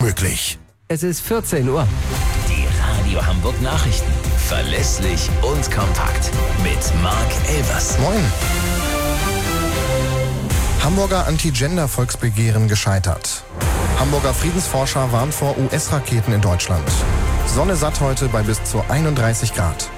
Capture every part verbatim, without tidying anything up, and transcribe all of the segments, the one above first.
möglich. Es ist vierzehn Uhr. Die Radio Hamburg Nachrichten. Verlässlich und kompakt. Mit Marc Elvers. Moin. Hamburger Anti-Gender-Volksbegehren gescheitert. Hamburger Friedensforscher warnt vor U S-Raketen in Deutschland. Sonne satt heute bei bis zu einunddreißig Grad.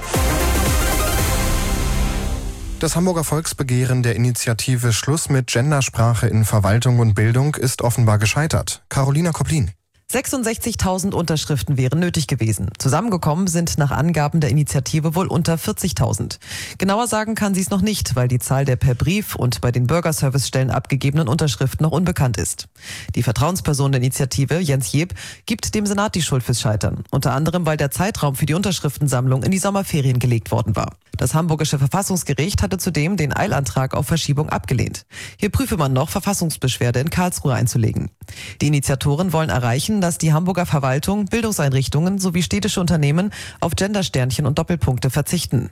Das Hamburger Volksbegehren der Initiative Schluss mit Gendersprache in Verwaltung und Bildung ist offenbar gescheitert. Carolina Koplin. sechsundsechzigtausend Unterschriften wären nötig gewesen. Zusammengekommen sind nach Angaben der Initiative wohl unter vierzigtausend. Genauer sagen kann sie es noch nicht, weil die Zahl der per Brief und bei den Bürgerservicestellen abgegebenen Unterschriften noch unbekannt ist. Die Vertrauensperson der Initiative, Jens Jeb, gibt dem Senat die Schuld fürs Scheitern. Unter anderem, weil der Zeitraum für die Unterschriftensammlung in die Sommerferien gelegt worden war. Das Hamburgische Verfassungsgericht hatte zudem den Eilantrag auf Verschiebung abgelehnt. Hier prüfe man noch, Verfassungsbeschwerde in Karlsruhe einzulegen. Die Initiatoren wollen erreichen, dass die Hamburger Verwaltung, Bildungseinrichtungen sowie städtische Unternehmen auf Gendersternchen und Doppelpunkte verzichten.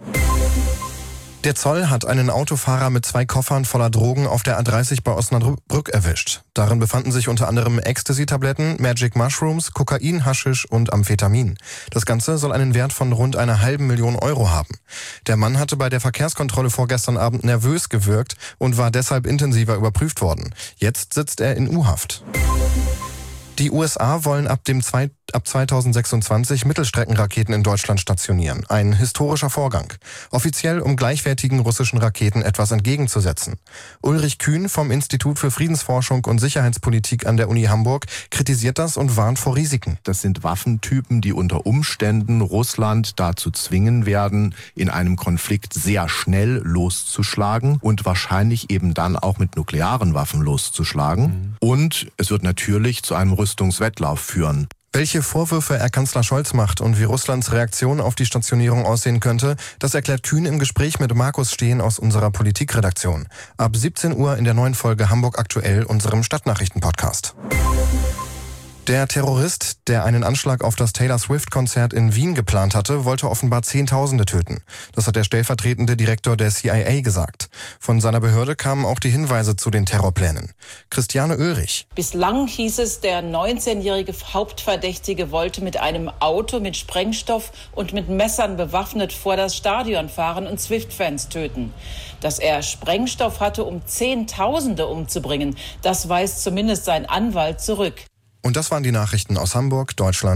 Der Zoll hat einen Autofahrer mit zwei Koffern voller Drogen auf der A dreißig bei Osnabrück erwischt. Darin befanden sich unter anderem Ecstasy-Tabletten, Magic Mushrooms, Kokain, Haschisch und Amphetamin. Das Ganze soll einen Wert von rund einer halben Million Euro haben. Der Mann hatte bei der Verkehrskontrolle vorgestern Abend nervös gewirkt und war deshalb intensiver überprüft worden. Jetzt sitzt er in U-Haft. Die U S A wollen ab dem zwei, ab zweitausendsechsundzwanzig Mittelstreckenraketen in Deutschland stationieren. Ein historischer Vorgang. Offiziell, um gleichwertigen russischen Raketen etwas entgegenzusetzen. Ulrich Kühn vom Institut für Friedensforschung und Sicherheitspolitik an der Uni Hamburg kritisiert das und warnt vor Risiken. Das sind Waffentypen, die unter Umständen Russland dazu zwingen werden, in einem Konflikt sehr schnell loszuschlagen und wahrscheinlich eben dann auch mit nuklearen Waffen loszuschlagen. Mhm. Und es wird natürlich zu einem Rüstungswettlauf führen. Welche Vorwürfe er Kanzler Scholz macht und wie Russlands Reaktion auf die Stationierung aussehen könnte, das erklärt Kühn im Gespräch mit Markus Steen aus unserer Politikredaktion. Ab siebzehn Uhr in der neuen Folge Hamburg aktuell, unserem Stadtnachrichten-Podcast. Der Terrorist, der einen Anschlag auf das Taylor Swift-Konzert in Wien geplant hatte, wollte offenbar Zehntausende töten. Das hat der stellvertretende Direktor der C I A gesagt. Von seiner Behörde kamen auch die Hinweise zu den Terrorplänen. Christiane Oehrich. Bislang hieß es, der neunzehnjährige Hauptverdächtige wollte mit einem Auto mit Sprengstoff und mit Messern bewaffnet vor das Stadion fahren und Swift-Fans töten. Dass er Sprengstoff hatte, um Zehntausende umzubringen, das weist zumindest sein Anwalt zurück. Und das waren die Nachrichten aus Hamburg, Deutschland.